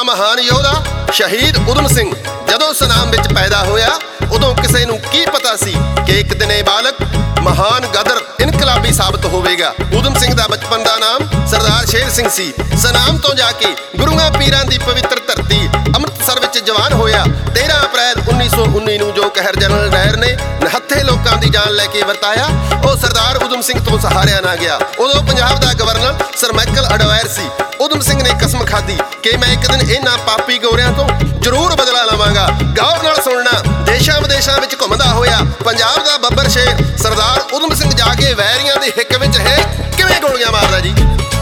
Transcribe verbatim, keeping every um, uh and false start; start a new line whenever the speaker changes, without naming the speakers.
ਮਹਾਨ ਯੋਧਾ ਸ਼ਹੀਦ ਊਧਮ ਸਿੰਘ ਜਦੋਂ ਸੁਨਾਮ ਵਿੱਚ ਪੈਦਾ ਹੋਇਆ, ਉਦੋਂ ਕਿਸੇ ਨੂੰ ਕੀ ਪਤਾ ਸੀ ਕਿ ਇੱਕ ਦਿਨ ਇਹ ਬਾਲਕ ਮਹਾਨ ਗਦਰ ਇਨਕਲਾਬੀ ਸਾਬਤ ਹੋਵੇਗਾ। ਊਧਮ ਸਿੰਘ ਦਾ ਬਚਪਨ ਦਾ ਨਾਮ ਸਰਦਾਰ ਸ਼ੇਰ ਸਿੰਘ ਸੀ। ਸੁਨਾਮ ਤੋਂ ਜਾ ਕੇ ਗੁਰੂਆਂ ਪੀਰਾਂ ਦੀ ਪਵਿੱਤਰ ਧਰਤੀ ਅੰਮ੍ਰਿਤਸਰ ਵਿੱਚ ਜਵਾਨ ਹੋਇਆ। ਤੇਰਾਂ ਅਪ੍ਰੈਲ ਉੱਨੀ ਸੌ ਉੱਨੀ ਨੂੰ ਜੋ ਕਹਿਰ ਜਨਰਲ ਡਾਇਰ ਨੇ ਨਿਹੱਥੇ ਲੋਕਾਂ ਦੀ ਜਾਨ ਲੈ ਕੇ ਵਰਤਾਇਆ, ਉਹ ਸਰਦਾਰ ਊਧਮ ਸਿੰਘ ਤੋਂ ਸਹਾਰਿਆ ਨਾ ਗਿਆ। ਉਦੋਂ ਪੰਜਾਬ ਦਾ ਗਵਰਨਰ ਸਰ ਮਾਈਕਲ ਅਡਵਾਇਰ ਸੀ। ਊਧਮ ਸਿੰਘ ਨੇ ਕਸਮ ਖਾਧੀ ਕਿ ਮੈਂ ਇੱਕ ਦਿਨ ਇਹਨਾਂ ਪਾਪੀ ਗੋਰਿਆਂ ਤੋਂ ਜ਼ਰੂਰ ਬਦਲਾ ਲਵਾਂਗਾ। ਗੌਰ ਨਾਲ ਸੁਣਨਾ, ਦੇਸ਼ਾਂ ਵਿਦੇਸ਼ਾਂ ਵਿੱਚ ਘੁੰਮਦਾ ਹੋਇਆ ਪੰਜਾਬ ਦਾ ਬੱਬਰ ਸ਼ੇਰ ਸਰਦਾਰ ਊਧਮ ਸਿੰਘ ਜਾ ਕੇ ਵੈਰੀਆਂ ਦੀ ਹਿੱਕ ਵਿੱਚ ਹੈ ਕਿਵੇਂ ਗੋਲੀਆਂ ਮਾਰਦਾ ਜੀ।